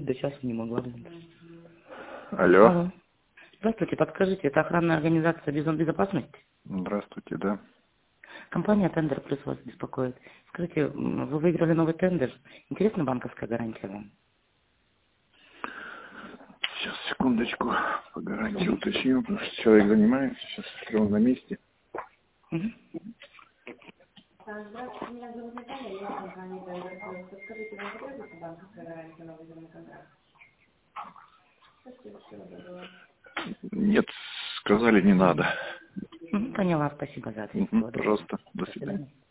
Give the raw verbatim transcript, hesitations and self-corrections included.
до часу не могла. Алло. Алло. Здравствуйте, подскажите, это охранная организация «Бизон безопасности»? Здравствуйте, да. Компания «Тендер Плюс» вас беспокоит. Скажите, м, вы выиграли новый тендер. Интересна банковская гарантия вам? Сейчас, секундочку, по гарантии уточню, потому что человек занимается, сейчас если он на месте. Мгм. Здравствуйте, меня зовут Наталья, я из компании «Тендер Плюс». Подскажите, вам потребуется банковская гарантия на выданный контракт? Спасибо, всего доброго. Нет, сказали, не надо. Мгм, поняла, спасибо за ответ. Угу, пожалуйста, до До свидания. свидания.